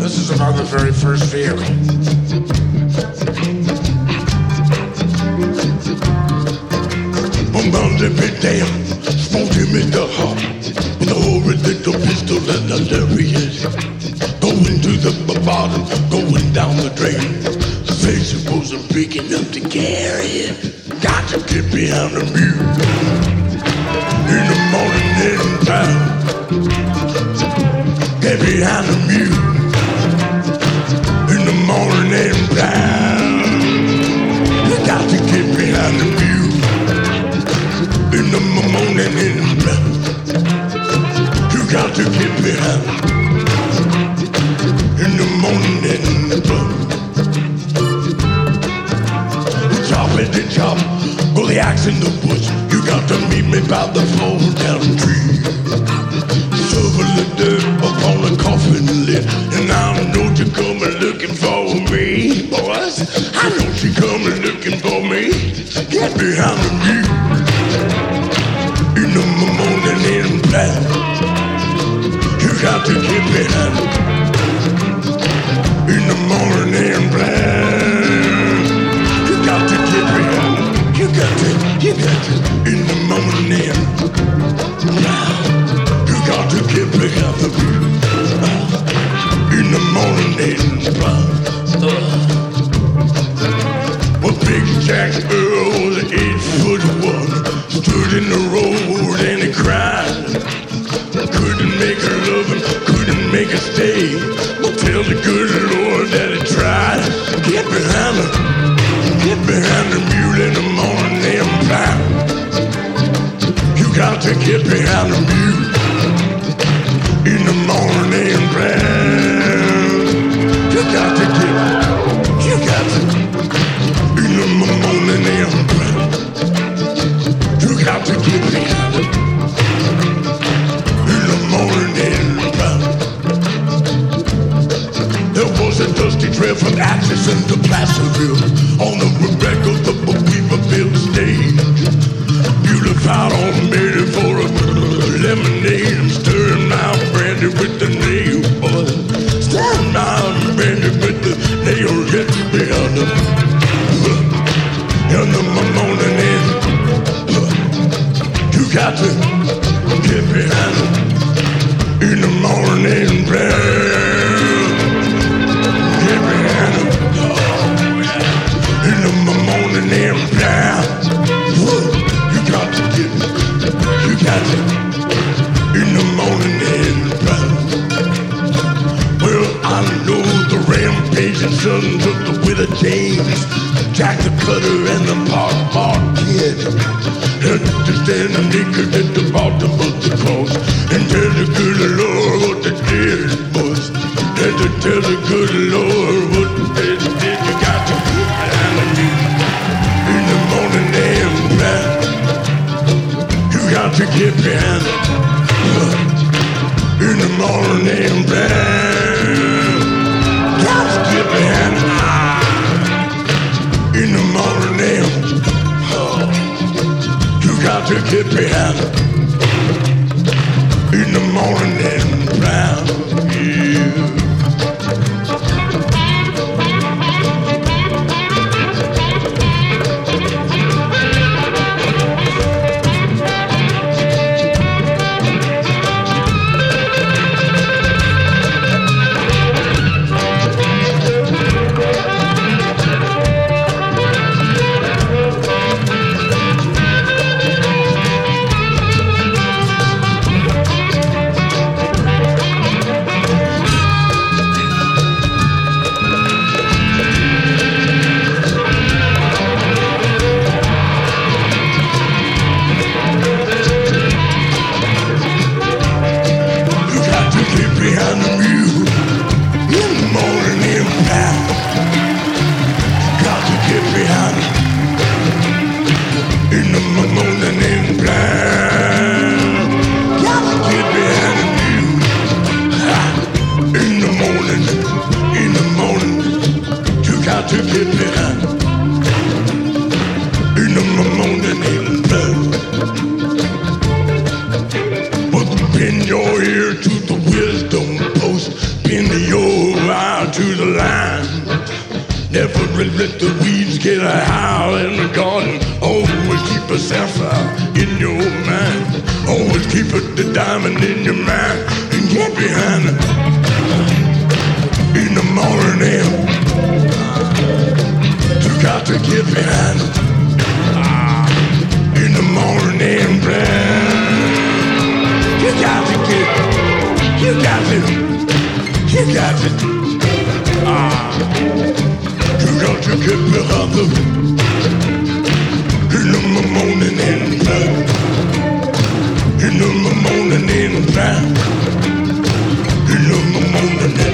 This is about the very first vehicle. I'm bound to be damn, smoking Mr. Hart, with a horrid little pistol and a lariat. Going to the bottom, going down the drain. The face wasn't big enough to carry it. Got to get behind the mule. In the morning and time, get behind the mule. In the morning and time, you got to get behind the mule. In the morning and time, you got to get behind. In the morning and time, we chop it and chop, go the axe in the bush. You got to meet me by the fall down tree. Shovel the dirt upon the coffin lid, and I know you're coming looking for me, boys. I know she coming looking for me. Get behind the mule. In the morning and time, you got to get behind. In the morning and time, you got to get behind. You got to, in the morning and time, you got to get behind the mule. In the morning and time. Well, Big Jack Earl was 8'1", stood in the road and he cried. Couldn't make her love him, couldn't make her stay. Well, tell the good Lord that he tried. Get behind the mule in the morning and time. You got to get behind the mule in the morning and time. You got to in the morning and time. You got to get behind in the morning and time. There was a dusty trail from Atchison to Placerville on the Rebecca the Weaverville stage. Beautified on made for a lemonade. I'm stirring my brandy with the nail, boy. Stirring my brandy with the nail. Get behind the in the morning and you got to get behind it. In the morning and get behind it. In the morning and you got to in the morning and well, I know the rampaging sons of the Widow James, Jack the Cutter and the Mark Kid, had to stand naked at the bottom of the cross and tell the good Lord what they did, boys. Had to tell the good Lord what they did. You got to get behind the mule in the morning and time. You got to get behind it in the morning and time. Got to get behind it in the morning. You got to get behind it in the morning and round. Yeah. Bend your ear to the wisdom post. Bend your eye and let the weeds get a howl in the garden. Always keep a sapphire in your mind. Always keep the diamond in your mind. And get behind it in the morning. You got to get behind it in the morning, man. You got to get, you got to, you got to, you got to get behind it in the morning and time. In the morning and time. In the morning and